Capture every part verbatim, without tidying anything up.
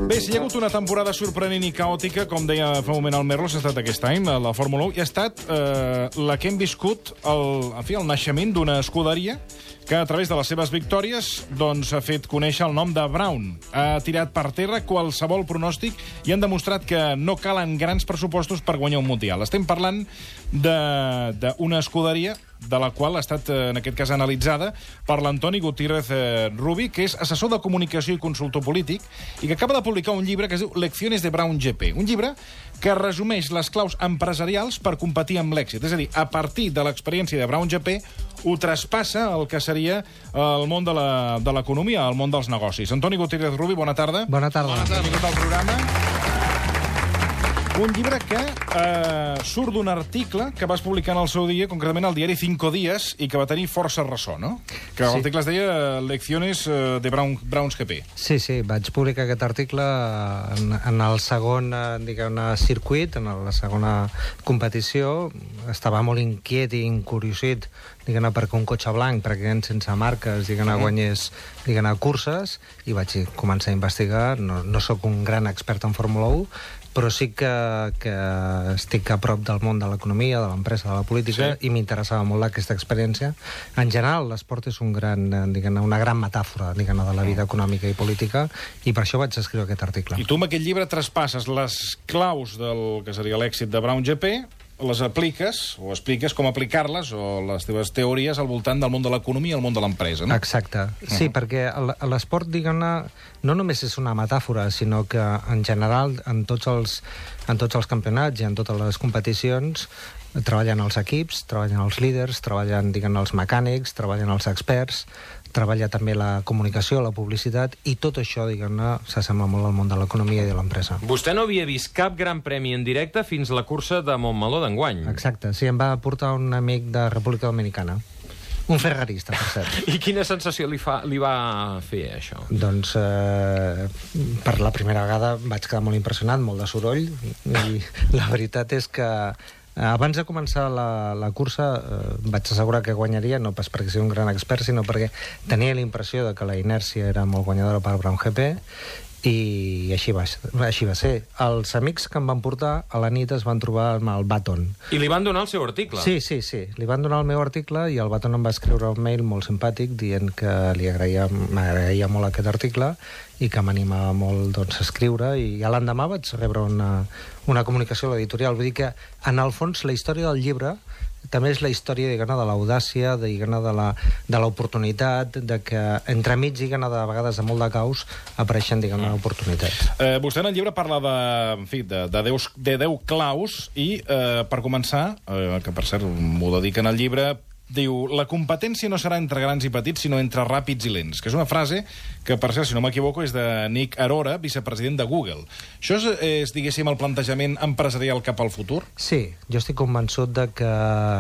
Bé, si hi ha hagut una temporada sorprenent i caòtica, com deia fa un moment el Merlos, ha estat aquest any, la Fórmula u, i ha estat eh, la que hem viscut el, en fi, el naixement d'una escuderia que a través de les seves victòries doncs, ha fet conèixer el nom de Brown. Ha tirat per terra qualsevol pronòstic i han demostrat que no calen grans pressupostos per guanyar un Mundial. Estem parlant d'una escuderia de la qual ha estat, en aquest cas, analitzada per l'Antoni Gutiérrez Rubi, que és assessor de comunicació i consultor polític, i que acaba de publicar un llibre que es diu Lecciones de Brown G P, un llibre que resumeix les claus empresarials per competir amb l'èxit. És a dir, a partir de l'experiència de Brown G P, ho traspassa el que seria el món de l'economia, el món dels negocis. Antoni Gutiérrez Rubi, bona tarda. Bona tarda. Bona tarda. Benvingut al programa. Un llibre que eh, surt d'un article que vas publicar en el seu dia, concretament al diari Cinco Días, i que va tenir força ressò, no? Que sí. L'article es deia Lecciones de Brown, Browns G P. Sí, sí, vaig publicar aquest article en, en el segon, diguem-ne, circuit, en la segona competició. Estava molt inquiet i incuriosit, diguem-ne, perquè un cotxe blanc, pràcticament sense marques, diguem-ne, guanyés, diguem-ne, curses, i vaig començar a investigar. No, no sóc un gran expert en Fórmula u, però sí que, que estic a prop del món de l'economia, de l'empresa, de la política, sí. I m'interessava molt aquesta experiència. En general, l'esport és un gran, diguem-ne, una gran metàfora, diguem-ne, de la vida econòmica i política, i per això vaig escriure aquest article. I tu amb aquest llibre traspasses les claus del que seria l'èxit de Brown G P, les apliques, o expliques com aplicar-les, o les teves teories al voltant del món de l'economia i el món de l'empresa, no? Exacte. Sí, uh-huh. Perquè l'esport, diguem-ne, no només és una metàfora, sinó que, en general, en tots els, en tots els campionats i en totes les competicions, treballen els equips, treballen els líders, treballen, diguem-ne, els mecànics, treballen els experts, treballa també la comunicació, la publicitat, i tot això, diguem-ne, s'assembla molt al món de l'economia i de l'empresa. Vostè no havia vist cap gran premi en directe fins la cursa de Montmeló d'enguany. Exacte, sí, em va portar un amic de República Dominicana. Un ferrarista, per cert. I quina sensació li, fa, li va fer, això? Doncs, eh, per la primera vegada vaig quedar molt impressionat, molt de soroll, i la veritat és que abans de començar la, la cursa eh, vaig assegurar que guanyaria, no pas perquè sigui un gran expert, sinó perquè tenia la impressió de que la inèrcia era molt guanyadora per Brown G P, i així va, així va ser. Els amics que em van portar a la nit es van trobar amb el Baton. I li van donar el seu article? Sí, sí, sí. Li van donar el meu article i el Baton em va escriure un mail molt simpàtic dient que li agraïa, m'agraïa molt aquest article i que m'animava molt, doncs, a escriure, i ja l'endemà vaig rebre una, una comunicació a l'editorial. Vull dir que, en el fons, la història del llibre també és la història, diguem-ne, de l'audàcia, diguem-ne, de l'oportunitat, de que entremig, diguem-ne, de vegades de molt de caos, apareixen, diguem-ne, oportunitats. Eh, vostè en el llibre parla de, en fi, de, de, deu, de deu claus i, eh, per començar, eh, que per cert m'ho dedica en el llibre, diu, la competència no serà entre grans i petits, sinó entre ràpids i lents, que és una frase que, per cert, si no m'equivoco, és de Nick Arora, vicepresident de Google. Això és, és, diguéssim, el plantejament empresarial cap al futur? Sí, jo estic convençut de que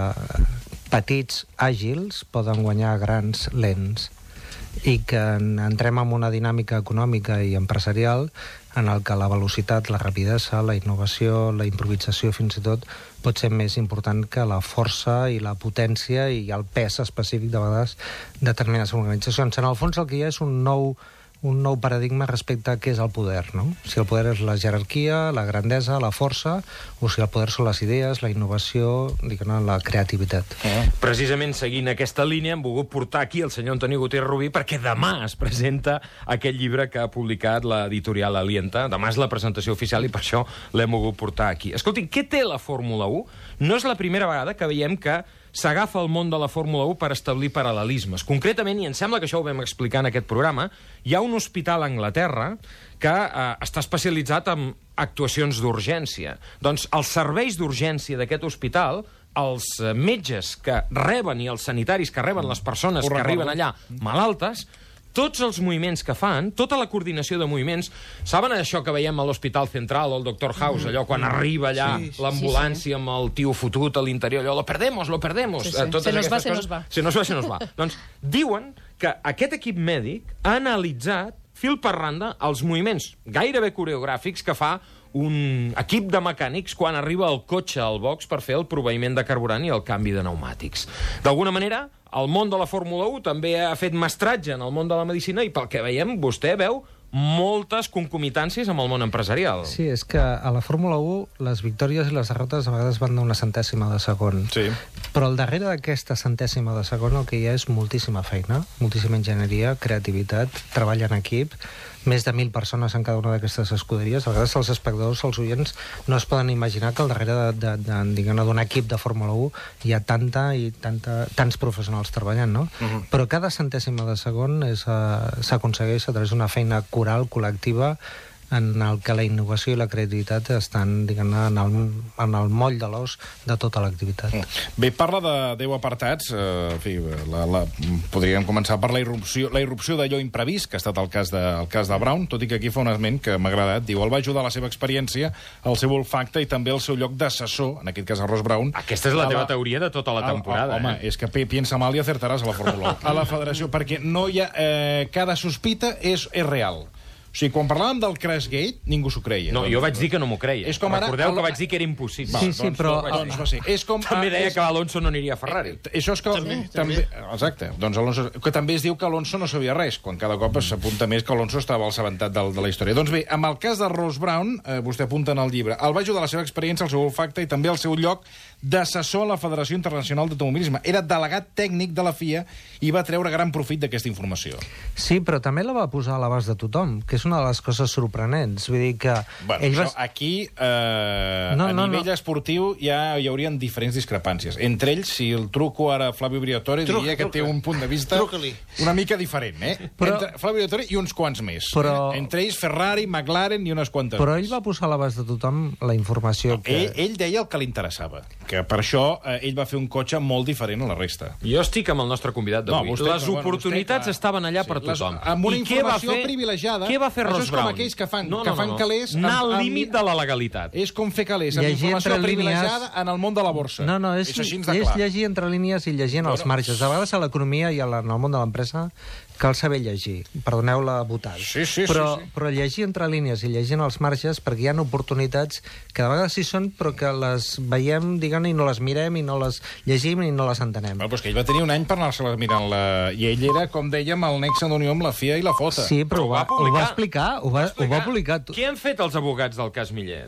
petits àgils poden guanyar grans lents, i que entrem en una dinàmica econòmica i empresarial en el que la velocitat, la rapidesa, la innovació, la improvisació, fins i tot, pot ser més important que la força i la potència i el pes específic de vegades de determinades organitzacions. En el fons el que hi ha és un nou, un nou paradigma respecte a què és el poder, no? Si el poder és la jerarquia, la grandesa, la força, o si el poder són les idees, la innovació, diguem-ne, la creativitat. Eh? Precisament seguint aquesta línia hem volgut portar aquí el senyor Antoni Gutiérrez Rubi perquè demà es presenta aquest llibre que ha publicat l'editorial Alienta. Demà és la presentació oficial i per això l'hem volgut portar aquí. Escoltin, què té la Fórmula u? No és la primera vegada que veiem que s'agafa el món de la Fórmula u per establir paral·lelismes. Concretament, i em sembla que això ho vam explicar en aquest programa, hi ha un hospital a Anglaterra que eh, està especialitzat en actuacions d'urgència. Doncs els serveis d'urgència d'aquest hospital, els metges que reben i els sanitaris que reben les persones que arriben allà malaltes, tots els moviments que fan, tota la coordinació de moviments, saben això que veiem a l'Hospital Central o al doctor House, allò quan arriba allà sí, sí, l'ambulància sí, sí. amb el tio fotut a l'interior, allò, lo perdemos, lo perdemos. Sí, sí. Totes se nos va, coses, se nos va. Se nos va, se nos va. Doncs diuen que aquest equip mèdic ha analitzat fil per randa els moviments gairebé coreogràfics que fa un equip de mecànics quan arriba el cotxe al box per fer el proveïment de carburant i el canvi de pneumàtics. D'alguna manera, el món de la Fórmula u també ha fet mestratge en el món de la medicina i pel que veiem, vostè veu moltes concomitàncies amb el món empresarial. Sí, és que a la Fórmula u les victòries i les derrotes a vegades van d'una centèsima de segon. Sí. Però al darrere d'aquesta centèsima de segon el que hi ha és moltíssima feina, moltíssima enginyeria, creativitat, treball en equip, més de mil persones en cada una d'aquestes escuderies. A vegades els espectadors, els oients, no es poden imaginar que al darrere de, de, de, diguem-ne, d'un equip de Fórmula u hi ha tanta i tanta, tants professionals treballant, no? Uh-huh. Però cada centèsima de segon és, uh, s'aconsegueix a través d'una feina coral, col·lectiva, en el que la innovació i la creativitat estan, diguem-ne, en, el, en el moll de l'os de tota l'activitat. Bé, parla de deu apartats. Eh, en fi, la, la, podríem començar per la irrupció, la irrupció d'allò imprevist, que ha estat el cas, de, el cas de Brown, tot i que aquí fa un esment que m'ha agradat. Diu, el va ajudar la seva experiència, el seu olfacte i també el seu lloc d'assessor, en aquest cas a Ross Brown. Aquesta és la teva la, teoria de tota la temporada. A, a, home, eh? és que piensa mal i acertaràs a la Fórmula u. A la federació, perquè no hi ha... Eh, cada sospita és, és real. O sigui, quan parlàvem del Crashgate, ningú s'ho creia. No, doncs, jo vaig dir que no m'ho creia. És com ara, Recordeu el... que vaig dir que era impossible. Sí, sí, doncs, però... Doncs va ser. És com, també deia és... que Alonso no aniria a Ferrari. Eh, això és que... També, també, també. exacte. Doncs Alonso... Que també es diu que Alonso no sabia res, quan cada cop s'apunta més que Alonso estava al sabentat de, de la història. Doncs bé, amb el cas de Ross Brown, eh, vostè apunta en el llibre, el va ajudar la seva experiència, el seu olfacte i també el seu lloc d'assessor a la Federació Internacional d'Automobilisme. Era delegat tècnic de la F I A i va treure gran profit d'aquesta informació. Sí, però també la va posar a l'abast de tothom, que és una de les coses sorprenents. Vull dir que... Bueno, ell això, va... aquí, eh, no, a no, nivell no. esportiu, ja hi haurien diferents discrepàncies. Entre ells, si el truco ara a Flavio Briatore, Truca, diria que truca. té un punt de vista Truca-li. una mica diferent, eh? Però- Entre Flavio Briatore i uns quants més. Però- Eh? Entre ells, Ferrari, McLaren i unes quantes Però més. ell va posar a l'abast de tothom la informació que... Ell, ell deia el que li interessava, que per això eh, ell va fer un cotxe molt diferent a la resta. Jo estic amb el nostre convidat d'avui. No, vostè- les bueno, oportunitats vostè, clar. estaven allà Sí, per les- tothom. amb una I què va informació fer- privilegiada, Què va fer això Ross és com Brown? aquells que fan- no, que no, fan no, no. calés Anar amb- al amb- límit de la legalitat. És com fer calés, amb Llegir informació entre línies- privilegiada en el món de la borsa. No, no, és, és així de és clar. llegir entre línies i llegir en els Bueno, marges. A vegades a l'economia i a la, en el món de l'empresa cal saber llegir. Perdoneu la botada. Sí, sí, però, sí, sí. però llegir entre línies i llegir en els marges, perquè hi ha oportunitats que de vegades sí són, però que les veiem, diguem, i no les mirem, i no les llegim, i no les entenem. Bueno, doncs que ell va tenir un any per anar-se-la mirant la... I ell era, com dèiem, el nexe d'unió amb la F I A i la FOTA. Sí, però, Però ho va ho, va, ho publicar. va explicar, ho va, ho va publicar. Què han fet els abogats del cas Millet?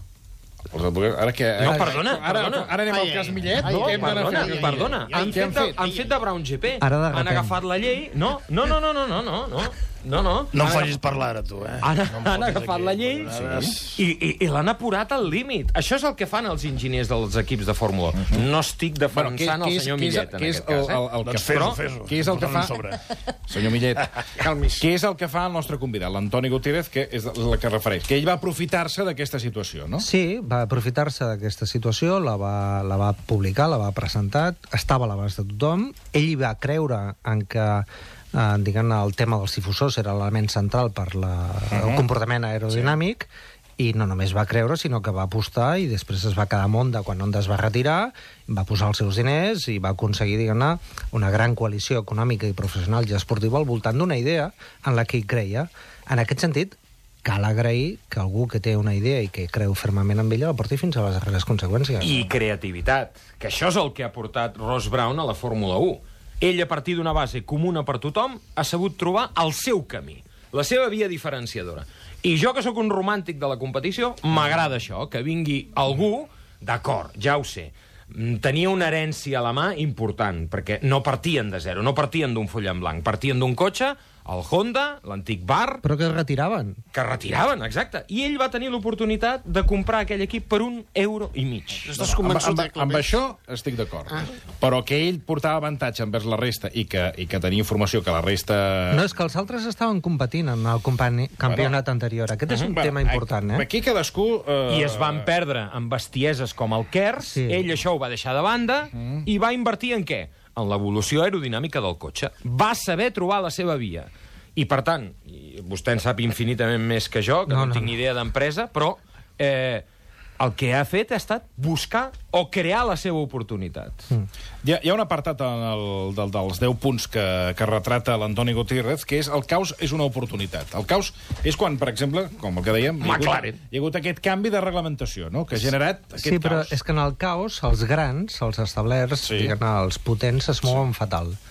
Els advocats- Ara què? No, Ara- perdona, ara, perdona. Ara anem Ai, al cas ai, Millet? ai, No, ai, Què hem d'anar Perdona, a fer? perdona. ai, ai, Han què han fet, de, fet? han fet de Brown G P. Ara de Han repent. agafat la llei. No, no, no, no, no, no, no, no. No, no. No em Han facis parlar ara, tu, eh? Han, no em han fotis agafat aquí. la llei Sí. i, i, i l'han apurat al límit. Això és el que fan els enginyers dels equips de Fórmula un. No estic defensant què- què el és- senyor què és- Millet, en què és aquest cas. el- el- Eh? el que Doncs fa- fes-ho, però- fes-ho. què és el que Posa'm fa? sobre. Senyor Millet, Calmis. què és el que fa el nostre convidat, l'Antoni Gutiérrez, que és la que refereix? Que ell va aprofitar-se d'aquesta situació, no? Sí, va aprofitar-se d'aquesta situació, la va, la va publicar, la va presentar, estava a l'abast de tothom, ell hi va creure en que eh, diguem, el tema dels difusors era l'element central per la, el comportament aerodinàmic, i no només va creure, sinó que va apostar i després es va quedar amb Honda quan Honda es va retirar, va posar els seus diners i va aconseguir, diguem-ne, una gran coalició econòmica i professional i esportiva al voltant d'una idea en la que ell creia. En aquest sentit, cal agrair que algú que té una idea i que creu fermament en ella la porti fins a les darreres conseqüències. I creativitat, que això és el que ha portat Ross Brown a la Fórmula un. Ell, a partir d'una base comuna per tothom, ha sabut trobar el seu camí, la seva via diferenciadora. I jo, que sóc un romàntic de la competició, m'agrada això, que vingui algú, d'acord, ja ho sé, tenia una herència a la mà important, perquè no partien de zero, no partien d'un full en blanc, partien d'un cotxe, el Honda, l'antic bar, Però que es retiraven. que retiraven, exacte. I ell va tenir l'oportunitat de comprar aquell equip per un euro i mig. Estàs Amb, convençut, amb, eh, amb Clemente? això estic d'acord. Ah. Però que ell portava avantatge envers la resta i que, i que tenia informació que la resta... No, és que els altres estaven competint en el compani- campionat anterior. Aquest és un Bueno, tema important, eh? Aquí cadascú... Eh... I es van perdre amb bestieses com el Kers, Sí. ell això ho va deixar de banda, mm. i va invertir en què? En l'evolució aerodinàmica del cotxe. Va saber trobar la seva via. I, per tant, i vostè en sap infinitament més que jo, que no, No, no, no. tinc ni idea d'empresa, però eh, el que ha fet ha estat buscar o crear la seva oportunitat. Mm. Hi ha, hi ha un apartat en el, del, dels deu punts que, que retrata l'Antoni Gutiérrez, que és el caos és una oportunitat. El caos és quan, per exemple, com el que dèiem, hi ha, hagut, McLaren. hi ha hagut aquest canvi de reglamentació, no?, que ha generat aquest Sí, però caos. és que en el caos els grans, els establerts, Sí. sí. diguem, els potents, es mouen fatal.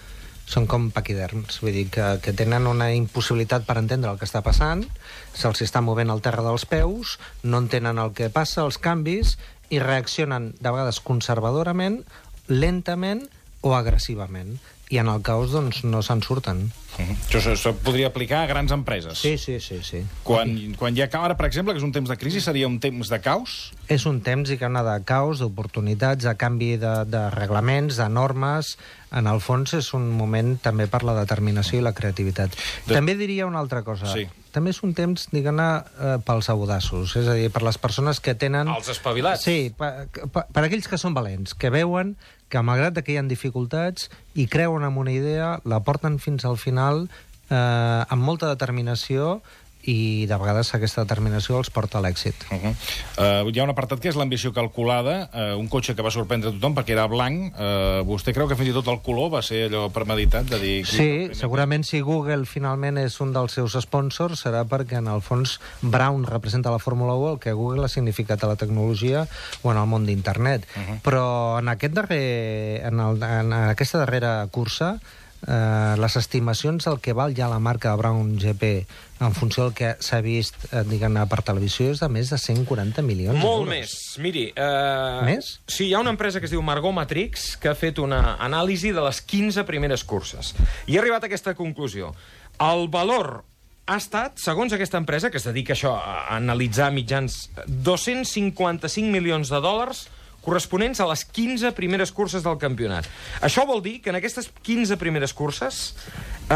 són com paquiderms, vull dir que, que tenen una impossibilitat per entendre el que està passant, se'ls està movent el terra dels peus, no entenen el que passa, els canvis, i reaccionen de vegades conservadorament, lentament o agressivament. I en el caos, doncs, no se'n surten. Uh-huh. Això, això podria aplicar a grans empreses. Sí, sí, sí. sí. Quan, quan hi ha caos, ara, per exemple, que és un temps de crisi, seria un temps de caos? És un temps i que una de caos, d'oportunitats, de canvi de, de reglaments, de normes. En el fons és un moment també per la determinació i la creativitat. De... També diria una altra cosa. Sí. També és un temps, diguem-ne, eh, pels audaços. És a dir, per les persones que tenen... Els espavilats. Sí, per, per, per aquells que són valents, que veuen que malgrat que hi ha dificultats i creuen en una idea, la porten fins al final eh, amb molta determinació, i de vegades aquesta determinació els porta a l'èxit. Uh-huh. uh, hi ha un apartat que és l'ambició calculada, uh, un cotxe que va sorprendre tothom perquè era blanc. Uh, vostè creu que fins i tot el color va ser allò premeditat? De dir... Sí, segurament si Google finalment és un dels seus sponsors serà perquè en el fons Brown representa la Fórmula u, el que Google ha significat a la tecnologia o en el món d'internet. Uh-huh. Però en, aquest darrer, en, el, en aquesta darrera cursa Uh, les estimacions del que val ja la marca de Brown G P en funció del que s'ha vist uh, diguem-ne per televisió és de més de cent quaranta milions Molt d'euros. més. Miri... Uh, més? Sí, hi ha una empresa que es diu Margomatrix que ha fet una anàlisi de les quinze primeres curses i ha arribat a aquesta conclusió. El valor ha estat, segons aquesta empresa, que es dedica a això, a analitzar mitjans, dos-cents cinquanta-cinc milions de dòlars corresponents a les quinze primeres curses del campionat. Això vol dir que en aquestes quinze primeres curses eh,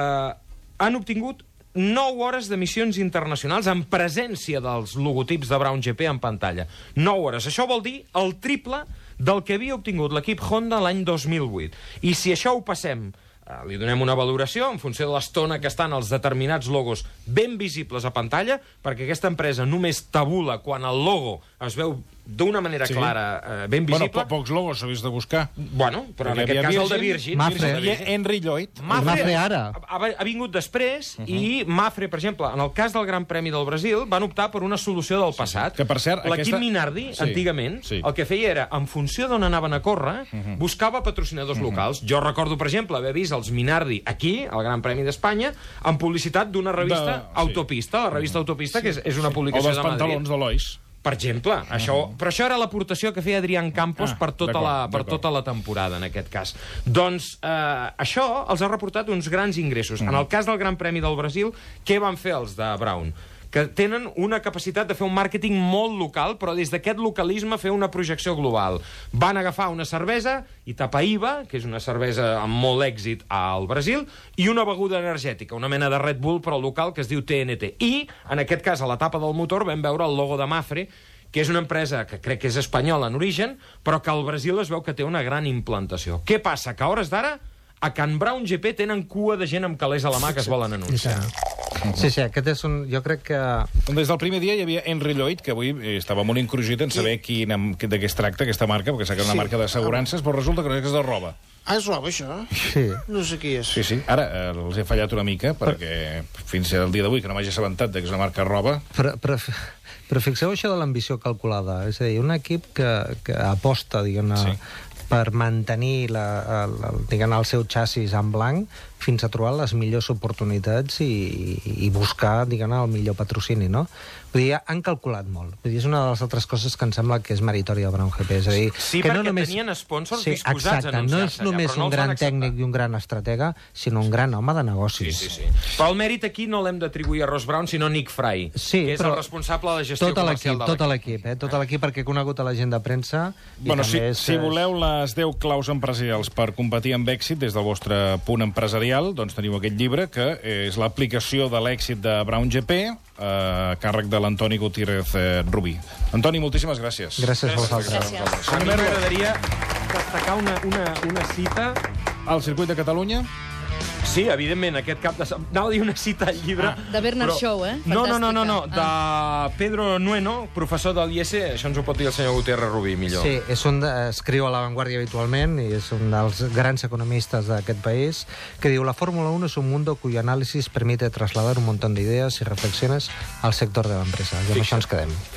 han obtingut nou hores d'emissions internacionals en presència dels logotips de Brown G P en pantalla. nou hores. Això vol dir el triple del que havia obtingut l'equip Honda l'any dos mil vuit. I si això ho passem, eh, li donem una valoració en funció de l'estona que estan els determinats logos ben visibles a pantalla, perquè aquesta empresa només tabula quan el logo es veu d'una manera sí. clara, eh, ben visible. Bueno, po pocs logos s'ha vist de buscar. Bueno, però en aquest cas Virgin, el de Virgin. Mafre. I Henry Lloyd. Mafre, Mafre ara. Ha, ha vingut després, uh -huh. i Mafre, per exemple, en el cas del Gran Premi del Brasil, van optar per una solució del passat. Que, per cert, l'equip aquesta... Minardi, sí. antigament, sí. el que feia era, en funció d'on anaven a córrer, uh -huh. buscava patrocinadors uh -huh. locals. Jo recordo, per exemple, haver vist els Minardi aquí, al Gran Premi d'Espanya, en publicitat d'una revista de... Autopista, la revista Autopista, sí. que és, és una publicació de Madrid. O dels pantalons de Lois. Per exemple, uh -huh. això, però això era l'aportació que feia Adrián Campos ah, per, tota la, per tota la temporada, en aquest cas. Doncs eh, això els ha reportat uns grans ingressos. Uh -huh. En el cas del Gran Premi del Brasil, què van fer els de Brown? Que tenen una capacitat de fer un màrqueting molt local, però des d'aquest localisme fer una projecció global. Van agafar una cervesa, Itapaiva, que és una cervesa amb molt èxit al Brasil, i una beguda energètica, una mena de Red Bull, però local, que es diu T N T. I, en aquest cas, a l'etapa del motor, vam veure el logo de Mafre, que és una empresa que crec que és espanyola en origen, però que al Brasil es veu que té una gran implantació. Què passa? Que a hores d'ara, a Can Brown G P tenen cua de gent amb calés a la mà que es volen anunciar. Sí, sí, aquest és un... Jo crec que... Des del primer dia hi havia Henry Lloyd, que avui estava molt incruixit en saber quin, de què es tracta aquesta marca, perquè sap que és una sí. marca d'assegurances, però resulta que no és de roba. Ah, és roba, això? Sí. No sé qui és. Sí, sí. Ara eh, els he fallat una mica, perquè fins al dia d'avui, que no m'hagi assabentat que és una marca roba... Però, però, però fixeu això de l'ambició calculada. És a dir, un equip que, que aposta, diguem-ne, sí. per mantenir la, el, el, diguem, el seu xassis en blanc fins a trobar les millors oportunitats i, i buscar, diguem, el millor patrocini, no? Vull dir, han calculat molt. Vull dir, és una de les altres coses que em sembla que és meritòria de Brown G P. És a dir, sí, que perquè no només... tenien sponsors sí, disposats exacte, a no és només no un gran tècnic i un gran estratega, sinó un gran home de negocis. Sí, sí, sí. Però el mèrit aquí no l'hem d'atribuir a Ross Brown, sinó a Nick Fry, sí, que és el responsable de la gestió tot comercial de l'equip. Tot l'equip, eh? Tot l'equip, perquè he conegut a la gent de premsa... Bueno, si, és, si voleu les deu claus empresarials per competir amb èxit des del vostre punt empresarial, doncs teniu aquest llibre, que és l'aplicació de l'èxit de Brown G P, a càrrec de l'Antoni Gutiérrez eh, Rubí. Antoni, moltíssimes gràcies. Gràcies a vosaltres. A mi m'agradaria destacar una, una, una cita... Al circuit de Catalunya? Sí, evidentment, aquest cap de setmana... Anava a dir una cita al llibre... Ah. De Bernard però... Shaw, eh? No, no, no, no, no. Ah. de Pedro Nueno, professor del I E S. Això ens ho pot dir el senyor Gutiérrez Rubí, millor. Sí, és un de... escriu a La Vanguardia habitualment i és un dels grans economistes d'aquest país que diu: la Fórmula uno es un mundo cuyo análisis permite trasladar un montón de ideas y reflexiones al sector de la empresa. I amb això ens quedem.